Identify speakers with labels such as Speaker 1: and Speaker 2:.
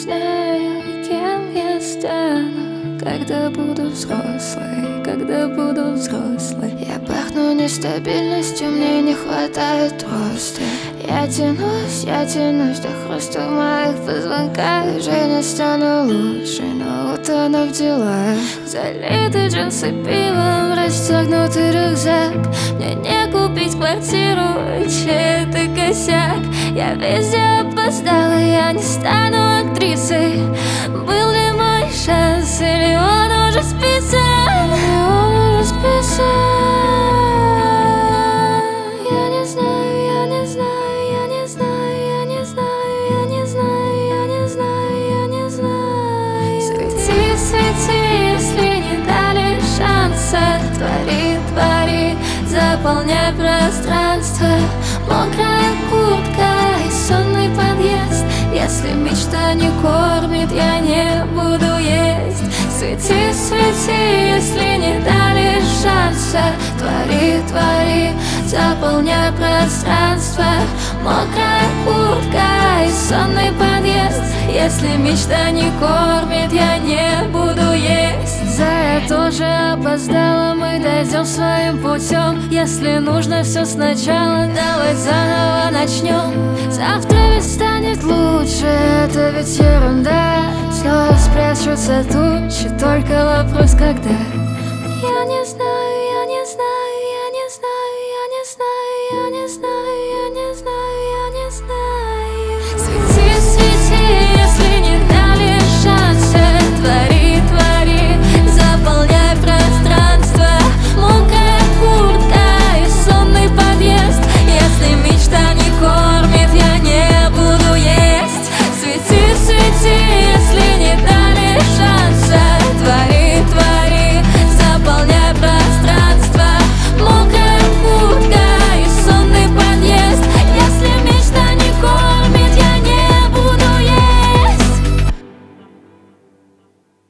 Speaker 1: знаю, кем я стану, когда буду взрослой, когда буду взрослой. Я пахну нестабильностью, мне не хватает роста. Я тянусь до хруста в моих позвонках. Жизнь стану лучше, но утону в делах. Залиты джинсы пивом, расстегнутый рюкзак. Мне не купить квартиру, чей это косяк. Я везде опоздала, я не стану актрисой. Был ли мой шанс, или он уже списан? Я не знаю, я не знаю, я не знаю, я не знаю, я не знаю, я не знаю, я не знаю. Свети, свети, если не дали шанса. Твори, твори, заполняй пространство. Мокрая куртка и сонный подъезд. Если мечта не кормит, я не буду есть. Свети, свети, если не дали шанса. Твори, твори, заполняй пространство. Мокрая куртка и сонный подъезд. Если мечта не кормит, я не буду есть. Я тоже опоздала, мы дойдем своим путем. Если нужно все сначала, давай заново начнем. Завтра ведь станет лучше, это ведь ерунда. Снова спрячутся тучи, только вопрос когда. Я не знаю, я не знаю.